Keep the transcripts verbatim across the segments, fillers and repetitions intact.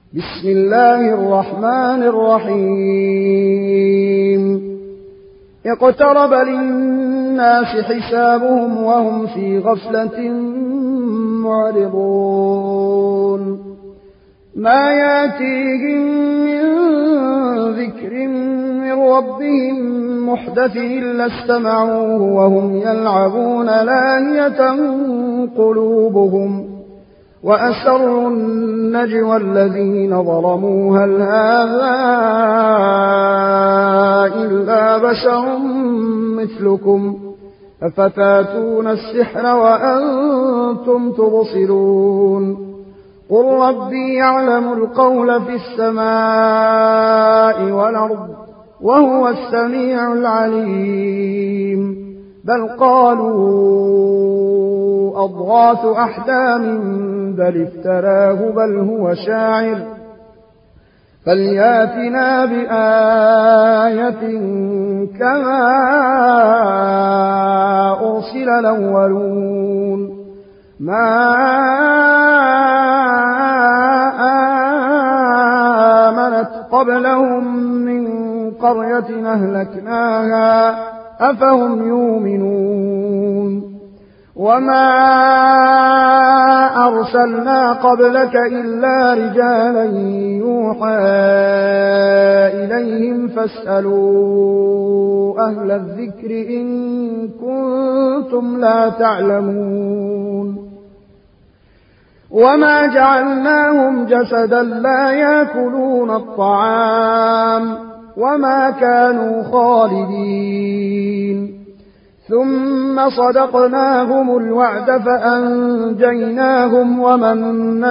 بسم الله الرحمن الرحيم اقترب للناس حسابهم وهم في غفلة معرضون ما ياتيهم من ذكر من ربهم محدث إلا استمعوه وهم يلعبون لاهية قلوبهم وأسروا النجوى الذين ظلموا هل هذا إلا بشر مثلكم أفتاتون السحر وأنتم تبصرون قل ربي يعلم القول في السماء والأرض وهو السميع العليم بل قالوا أضغاث أحلام بل افتراه بل هو شاعر فلياتنا بآية كما أرسل الأولون ما آمنت قبلهم من قرية أهلكناها أفهم يؤمنون وما أرسلنا قبلك إلا رجالا يوحى إليهم فاسألوا أهل الذكر إن كنتم لا تعلمون وما جعلناهم جسدا لا يأكلون الطعام وما كانوا خالدين ثم صدقناهم الوعد فأنجيناهم ومن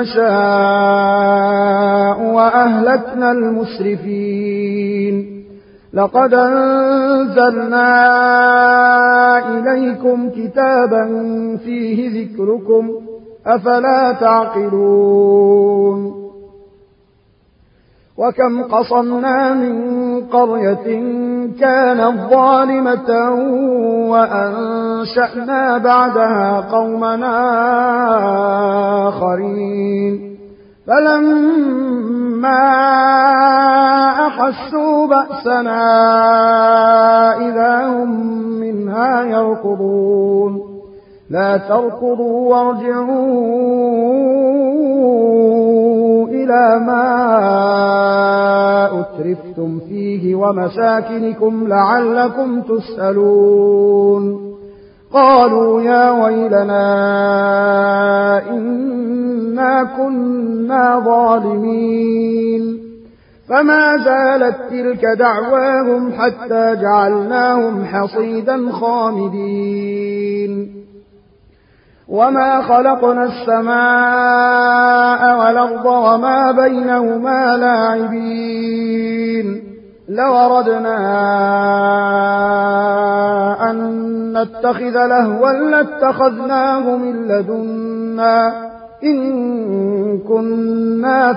نشاء وأهلكنا المسرفين لقد أنزلنا إليكم كتابا فيه ذكركم أفلا تعقلون وكم قصمنا من قرية كانت ظالمة وأنشأنا بعدها قومنا آخرين فلما أحسوا بأسنا إذا هم منها يركضون لا تركضوا وارجعوا إلى ما أترفتم فيه ومساكنكم لعلكم تسألون قالوا يا ويلنا إنا كنا ظالمين فما زالت تلك دعواهم حتى جعلناهم حصيدا خامدين وما خلقنا السماء والأرض وما بينهما لاعبين لو أردنا أن نتخذ لهوا لاتخذناه من لدنا إن كنا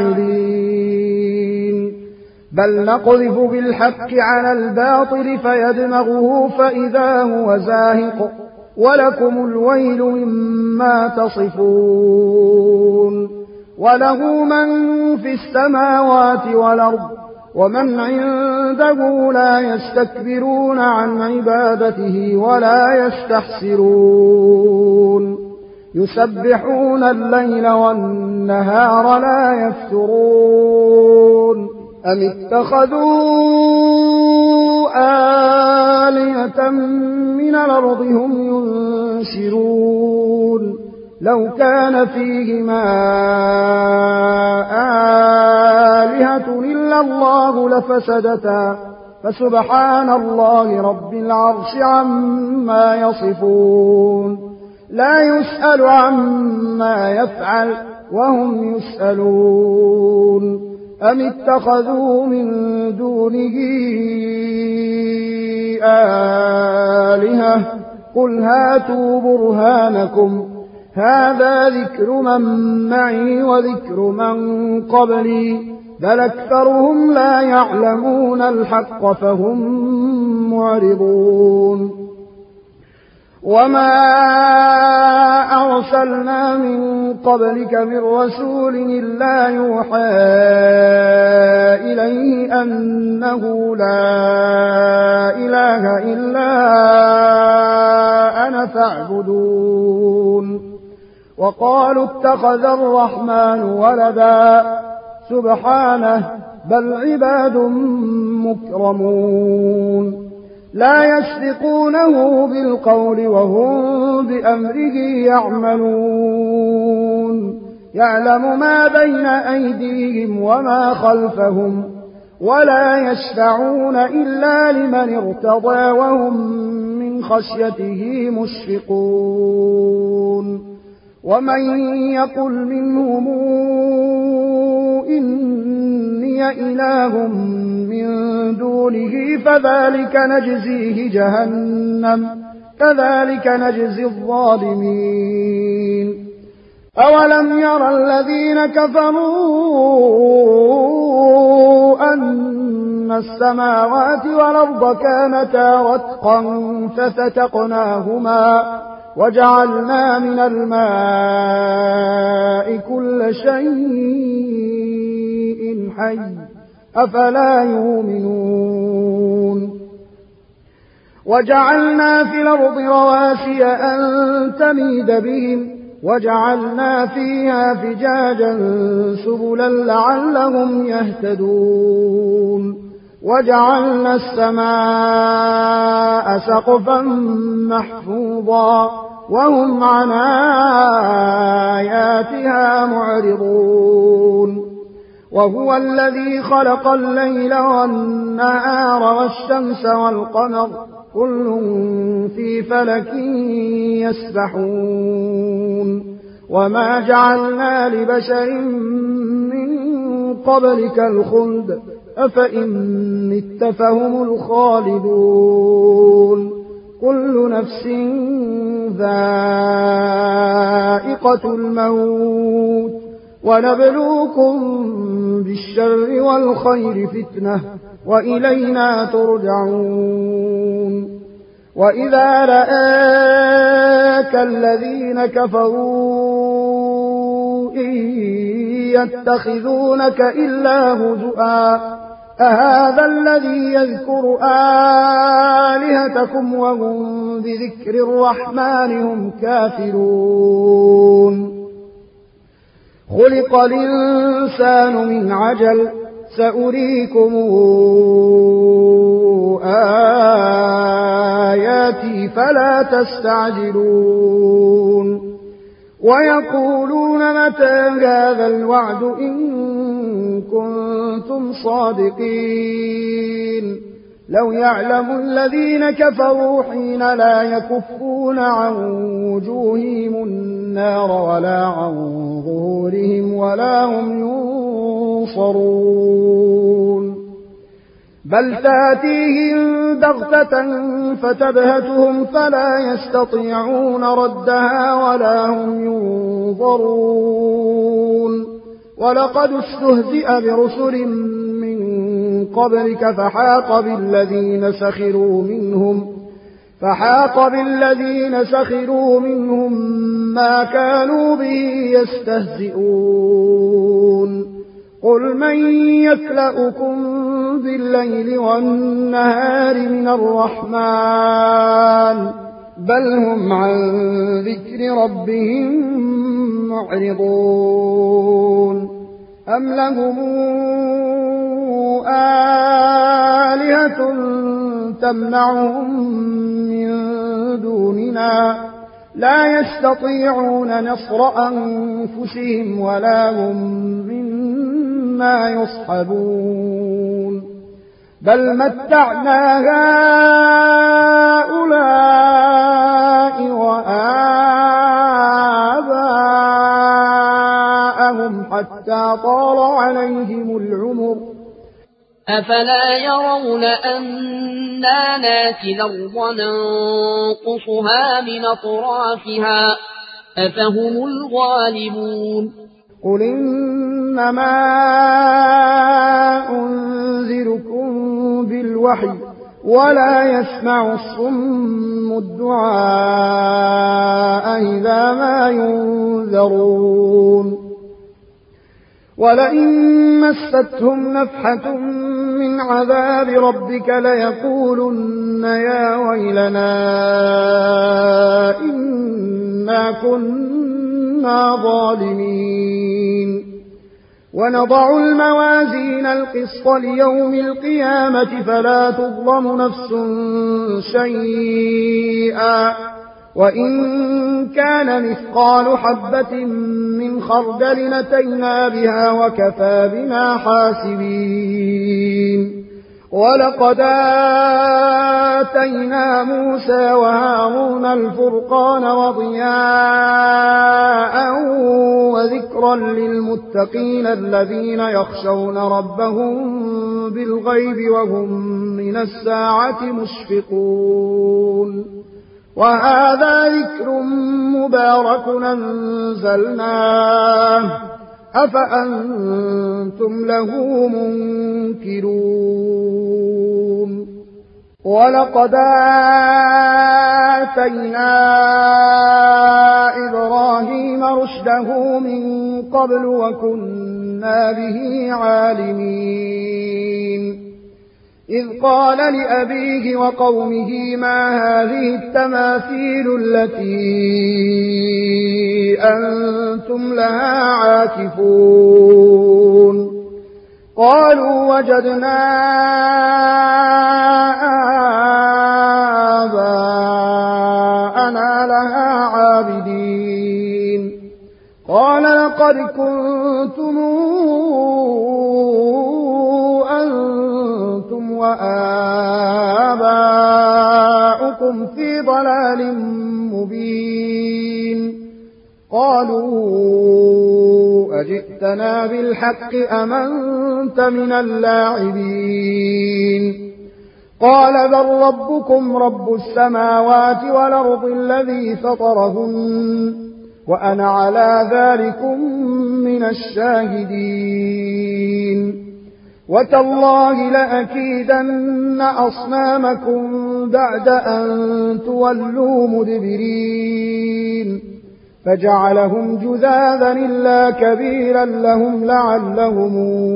فاعلين بل نقذف بالحق على الباطل فيدمغه فإذا هو زاهق ولكم الويل مما تصفون وله من في السماوات والأرض ومن عنده لا يستكبرون عن عبادته ولا يستحسرون يسبحون الليل والنهار لا يفترون أم اتخذوا آلهة من الأرض هم ينشرون لو كان فيهما آلهة إلا الله لفسدتا فسبحان الله رب العرش عما يصفون لا يسأل عما يفعل وهم يسألون أم اتخذوا من دونه آلهة قل هاتوا برهانكم هذا ذكر من معي وذكر من قبلي بل أكثرهم لا يعلمون الحق فهم معرضون وما أرسلنا من قبلك من رسول إلا يوحى إليه أنه لا إله إلا أنا فاعبدون وقالوا اتخذ الرحمن ولدا سبحانه بل عباد مكرمون لا يسبقونه بالقول وهم بأمره يعملون يعلم ما بين أيديهم وما خلفهم ولا يشفعون إلا لمن ارتضى وهم من خشيته مشفقون ومن يقل منهم إني إله من دونه فذلك نجزيه جهنم كذلك نجزي الظالمين أولم يرى الذين كفروا أن السماوات والأرض كانتا رتقا ففتقناهما وجعلنا من الماء كل شيء حي أفلا يؤمنون وجعلنا في الأرض رواسي أن تميد بهم وجعلنا فيها فجاجا سبلا لعلهم يهتدون وجعلنا السماء سقفا محفوظا وهم عن آياتها معرضون وهو الذي خلق الليل والنهار والشمس والقمر كل في فلك يسبحون وما جعلنا لبشر من قبلك الخلد أفإن مت فهم الخالدون كل نفس ذائقة الموت ونبلوكم بالشر والخير فتنة وإلينا ترجعون وإذا رآك الذين كفروا إن يتخذونك إلا هزؤا أهذا الذي يذكر آلهتكم وهم بذكر الرحمن هم كافرون خلق الإنسان من عجل سأريكم آياتي فلا تستعجلون ويقولون متى هذا الوعد إن كنتم صادقين لو يعلم الذين كفروا حين لا يكفون عن وجوههم النار ولا عن ظهورهم ولا هم ينصرون بل تاتيهم بغتة فتبهتهم فلا يستطيعون ردها ولا هم ينظرون ولقد استهزئ برسل من قبلك فحاق بالذين سخروا منهم فحاق بالذين سخروا منهم ما كانوا به يستهزئون قل من يكلؤكم بالليل والنهار من الرحمن بل هم عن ذكر ربهم معرضون أم لهم آلهة تمنعهم من دوننا لا يستطيعون نصر أنفسهم ولا هم منا يصحبون بل متعنا هؤلاء وآباءهم حتى طال عليهم العمر أفلا يرون أنا ناتي الأرض ننقصها من أطرافها أفهم الغالبون قل إنما أنذركم بالوحي ولا يسمع الصم الدعاء إذا ما ينذرون ولئن مستهم نفحة من عذاب ربك ليقولن يا ويلنا إنا كنا ظالمين ونضع الموازين القسط ليوم القيامة فلا تظلم نفس شيئا وإن كان مثقال حبة من خردل أتينا بها وكفى بنا حاسبين ولقد آتينا موسى وهارون الفرقان وضياء وذكرا للمتقين الذين يخشون ربهم بالغيب وهم من الساعة مشفقون وهذا ذكر مبارك أنزلناه أفأنتم له منكرون ولقد آتينا إبراهيم رشده من قبل وكنا به عالمين إذ قال لأبيه وقومه ما هذه التماثيل التي أنتم لها عاكفون قالوا وجدنا آباءنا لها عابدين قال لقد كنتم أنتم وآباؤكم في ضلال مبين قالوا أجئتنا بالحق أم أنت من اللاعبين قال بل ربكم رب السماوات والأرض الذي فطرهن وأنا على ذلكم من الشاهدين وتالله لأكيدن أصنامكم بعد أن تولوا مدبرين فجعلهم جذاذا إلا كبيرا لهم لعلهم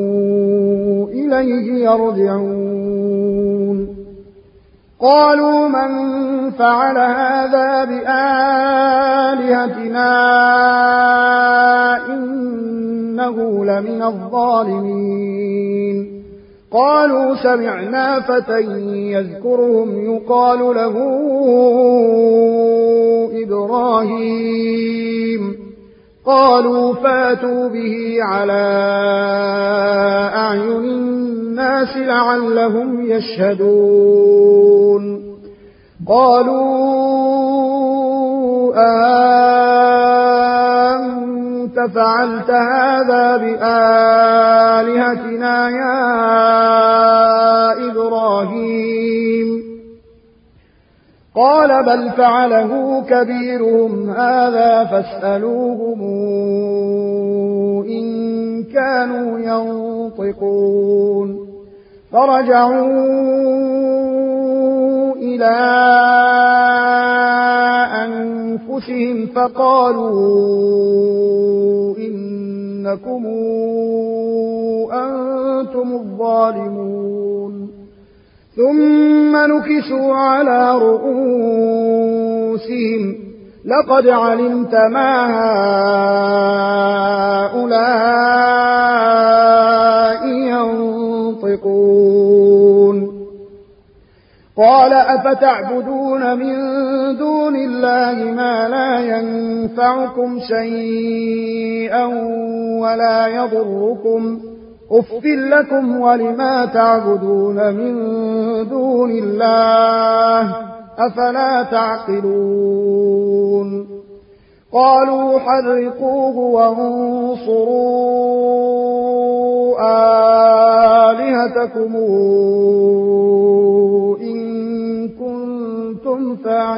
إليه يرجعون قالوا من فعل هذا بآلهتنا إنه لمن الظالمين قالوا سمعنا فتى يذكرهم يقال له إبراهيم قالوا فاتوا به على أعين الناس لعلهم يشهدون قالوا أنت فعلت هذا بآلهتنا يا إبراهيم قال بل فعله كبيرهم هذا فاسألوهم إن كانوا ينطقون فرجعوا إلى أنفسهم فقالوا إنكم أنتم الظالمون ثم نكسوا على رؤوسهم لقد علمت ما هؤلاء ينطقون قال أفتعبدون من دون الله ما لا ينفعكم شيئا ولا يضركم أفٍ لكم ولما تعبدون من دون الله أفلا تعقلون قالوا حرقوه وانصروا آلهتكم إن كنتم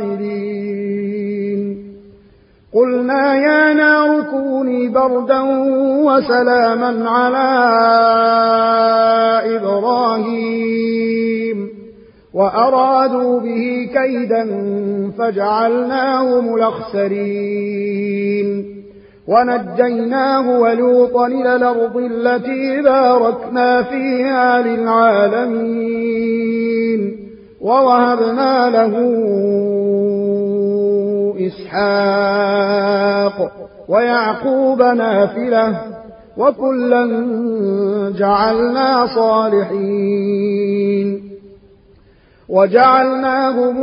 فاعلين قلنا يا نار كوني بردا وسلاما على إبراهيم وأرادوا به كيدا فجعلناهم الأخسرين ونجيناه ولوطا إلى الأرض التي باركنا فيها للعالمين ووهبنا له إسحاق ويعقوب نافلة وكلا جعلنا صالحين وجعلناهم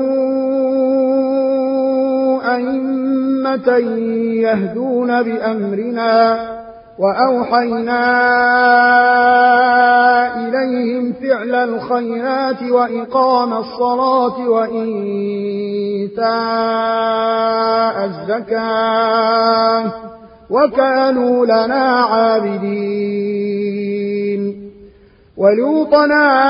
أئمة يهدون بأمرنا وأوحينا إليهم فعل الخيرات وإقام الصلاة وإيتاء الزكاة وكانوا لنا عابدين ولوطا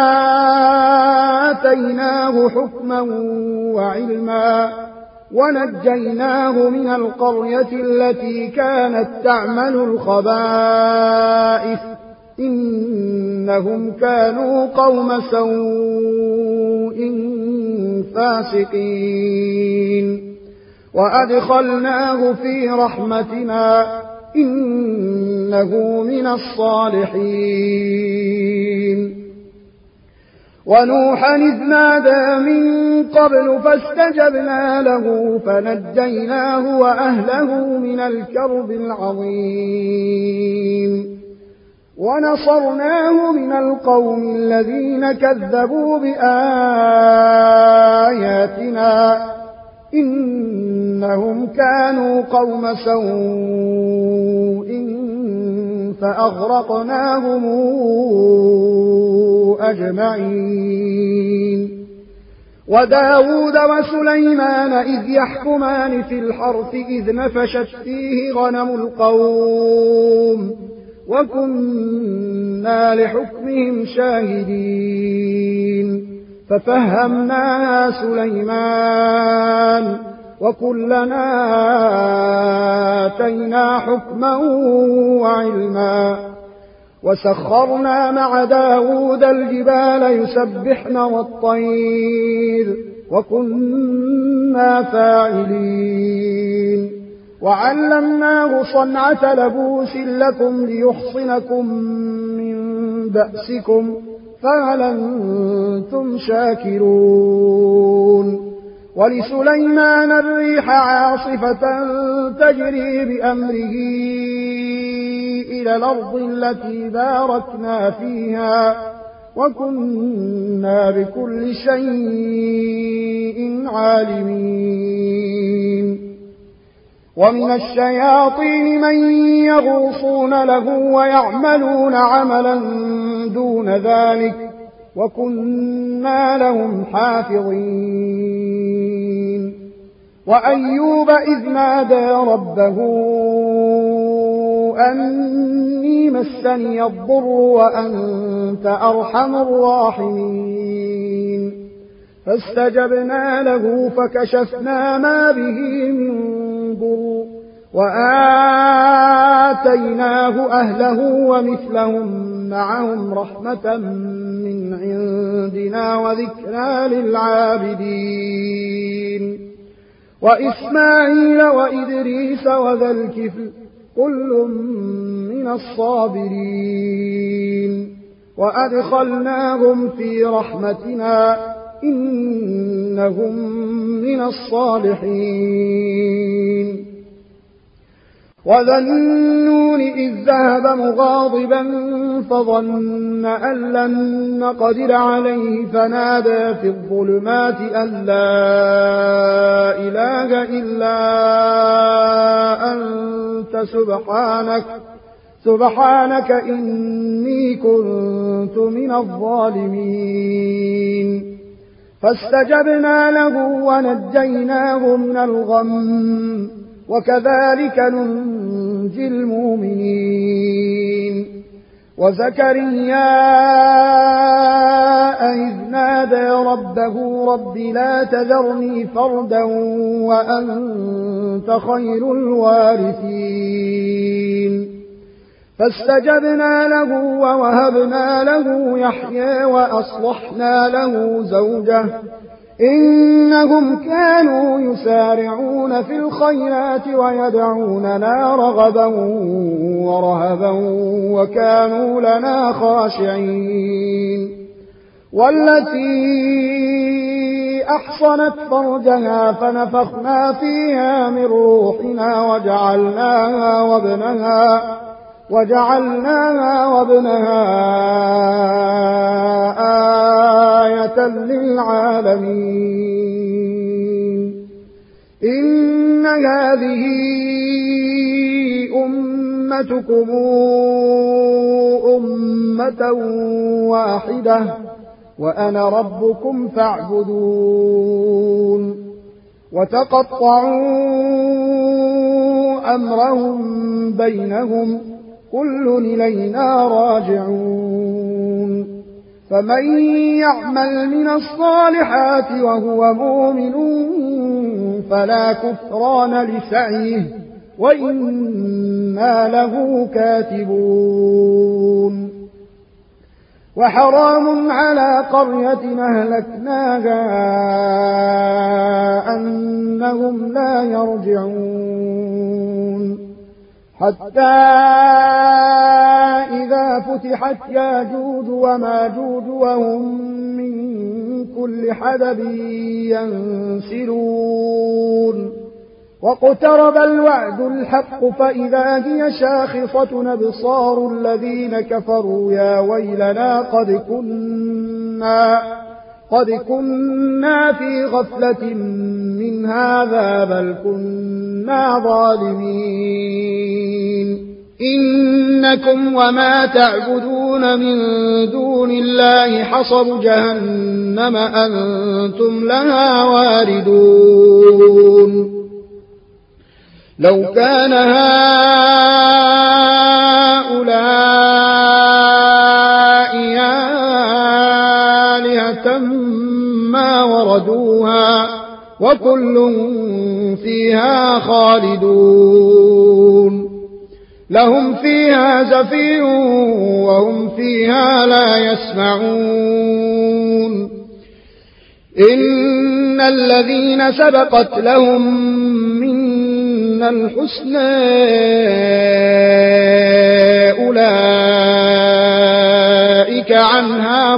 آتيناه حكما وعلما ونجيناه من القرية التي كانت تعمل الخبائث إنهم كانوا قوم سوء فاسقين وأدخلناه في رحمتنا إنه من الصالحين ونوحا إذ نادى من قبل فاستجبنا له فنجيناه وأهله من الكرب العظيم ونصرناه من القوم الذين كذبوا بآياتنا إنهم كانوا قوم سوء فأغرقناهم أجمعين وداود وسليمان إذ يحكمان في الحرث إذ نفشت فيه غنم القوم وكنا لحكمهم شاهدين ففهمناها سليمان وكلنا آتينا حكما وعلما وسخرنا مع داود الجبال يسبحن والطير وكنا فاعلين وعلمناه صنعة لبوس لكم ليحصنكم من بأسكم فهل أنتم شاكرون ولسليمان الريح عاصفة تجري بأمره إلى الأرض التي باركنا فيها وكنا بكل شيء عالمين ومن الشياطين من يغوصون له ويعملون عملا دون ذلك وكنا لهم حافظين وأيوب إذ نادى ربه أني مسني الضر وأنت أرحم الراحمين فاستجبنا له فكشفنا ما به من ضر وآتيناه أهله ومثلهم معهم رحمة من عندنا وذكرى للعابدين وإسماعيل وإدريس وذا الكفل كل من الصابرين وأدخلناهم في رحمتنا إنهم من الصالحين وذا النون إذ ذهب مغاضبا فظن أن لن نقدر عليه فنادى في الظلمات أن لا إله إلا أنت سبحانك سبحانك إني كنت من الظالمين فاستجبنا له ونجيناه من الغم وكذلك ننجي المؤمنين وزكريا إذ نادى ربه رب لا تذرني فردا وأنت خير الوارثين فاستجبنا له ووهبنا له يحيى وأصلحنا له زوجه إنهم كانوا يسارعون في الخيرات ويدعوننا رغبا ورهبا وكانوا لنا خاشعين والتي أحصنت فرجها فنفخنا فيها من روحنا وجعلناها وابنها وجعلناها وابنها آية للعالمين إن هذه أمتكم أمة واحدة وأنا ربكم فاعبدون وتقطعوا أمرهم بينهم كل إلينا راجعون فمن يعمل من الصالحات وهو مؤمن فلا كفران لسعيه وإنا له كاتبون وحرام على قرية أهلكناها أنهم لا يرجعون حتى إذا فتحت ياجوج وماجوج وهم من كل حدب ينسلون واقترب الوعد الحق فإذا هي شاخصة أبصار الذين كفروا يا ويلنا قد كنا قد كنا في غفلة من هذا بل كنا ظالمين إنكم وما تعبدون من دون الله حصب جهنم أنتم لها واردون لو كان هؤلاء آلهة ما وردوها وكل فيها خالدون لهم فيها زفير وهم فيها لا يسمعون إن الذين سبقت لهم من الحسنى أولئك عنها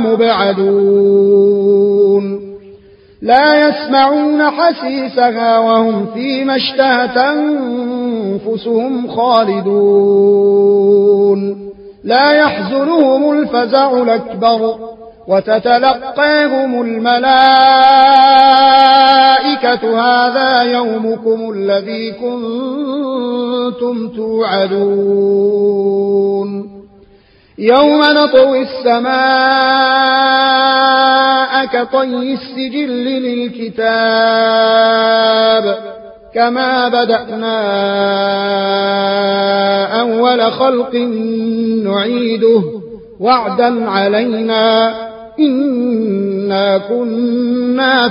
مبعدون لا يسمعون حسيسها وهم فيما اشتهت أنفسهم خالدون لا يحزنهم الفزع الأكبر وتتلقاهم الملائكة هذا يومكم الذي كنتم توعدون يوم نطوي السماء كطي السجل للكتاب كما بدأنا أول خلق نعيده وعدا علينا إنا كنا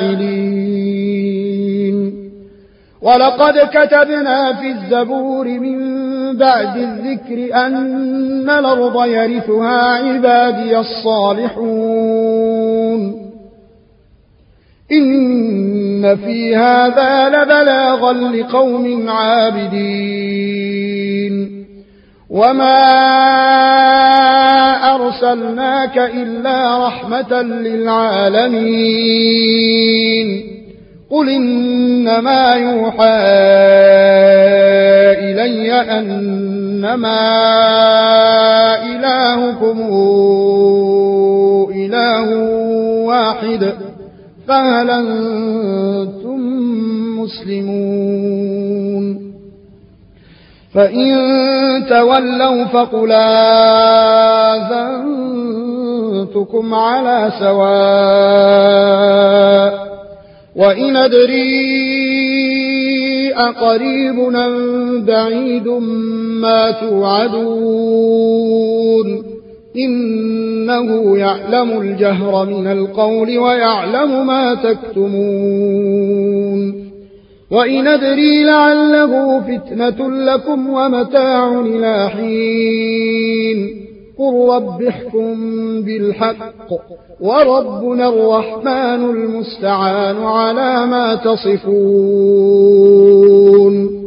فاعلين ولقد كتبنا في الزبور من بعد الذكر أن الأرض يرثها عبادي الصالحون إن في هذا لبلاغا لقوم عابدين وما أرسلناك إلا رحمة للعالمين قل إنما يوحى إلي أنما إلهكم إله واحد فهل أنتم مسلمون فإن تولوا فقل آذنتكم على سواء وإن أدري أقريب أم بعيد ما توعدون إنه يعلم الجهر من القول ويعلم ما تكتمون وإن أدري لعله فتنة لكم ومتاع إلى حين قل رب احكم بالحق وربنا الرحمن المستعان على ما تصفون